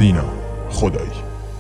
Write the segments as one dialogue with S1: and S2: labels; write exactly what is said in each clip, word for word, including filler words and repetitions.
S1: سینا خدایی.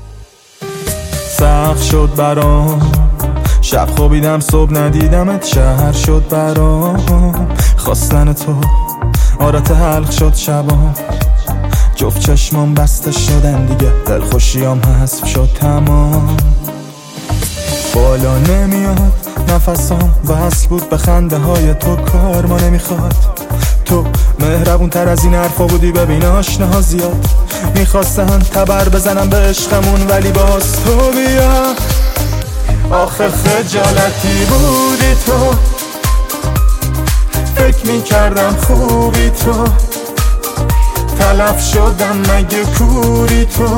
S2: سخت شد برام، شب خوابیدم صبح ندیدمت، شهر شد برام خواستن تو، عادت حلق شد شبام، جفت چشمام بسته شدن دیگه، دلخوشیام حذف شد تمام. بالا نمیاد نفسام، وصل بود به خنده های تو، کار ما نمیخواد. تو مهربون تر از این حرفا بودی، ببین آشناها زیاد میخواستن تبر بزنم به عشقمون، ولی باز تو بیا. آخه خجالتی بودی تو، فکر میکردم خوبی تو، تلف شدم مگه کوری تو،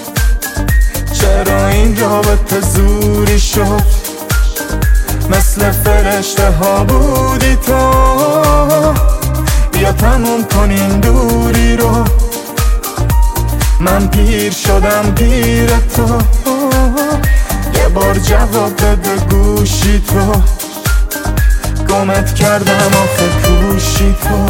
S2: چرا این رابطه زوری شد، مثل فرشته ها بودی تو. بیا تموم کنین دوری رو، من پیر شدم پیر تو، یه بار جواب بده گوشی تو، گمت کردم آخه کوشی تو.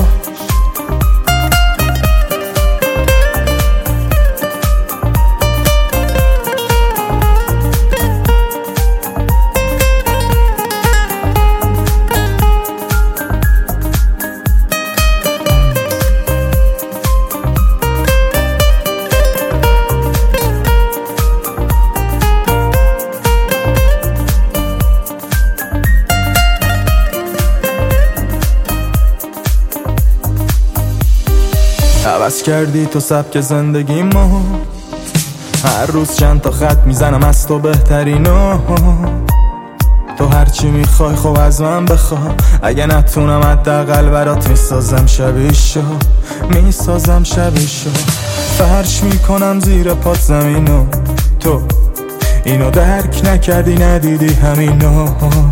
S2: عوض کردی تو سبک زندگی ما، هر روز چند تا خط میزنم از تو بهترینو. تو هرچی میخوای خب از من بخوا، اگه نتونم حداقل برات میسازم شبیشو، میسازم شبیشو. فرش میکنم زیر پات زمینو، تو اینو درک نکردی ندیدی همینو،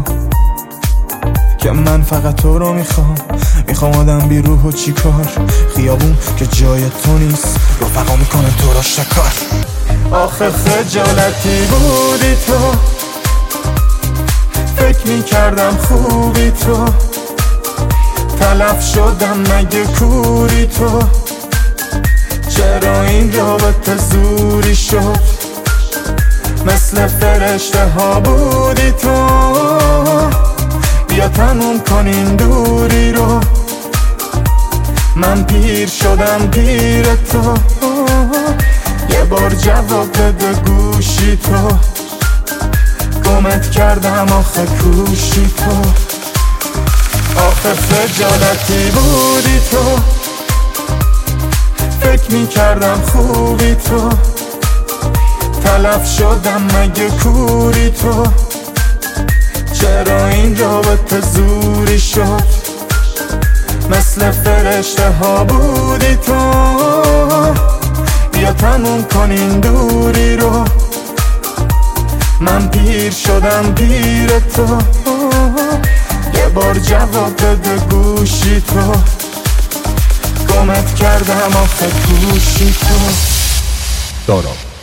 S2: که من فقط تو رو میخوام، میخوام آدم بی روح و چی کار، خیابون که جای تو نیست، رفقا میکنه تو را شکار. آخه خجالتی بودی تو، فکر میکردم خوبی تو، تلف شدم مگه کوری تو، چرا این رابطه زوری شد، مثل فرشته ها بودی تو. بیا تموم کنین دوری رو، من پیر شدم پیر تو، یه بار جواب بده گوشی تو، گمت کردم آخه کوشی تو. آخه خجالتی بودی تو، فکر میکردم خوبی تو، تلف شدم مگه کوری تو، چرا این رابطه زوری شد، مثل فرشته ها بودی تو. بیا تموم کنین دوری رو، من پیر شدم پیر تو، یه بار جواب بده گوشی تو، گمت کردم آخه کوشی تو.
S1: دارا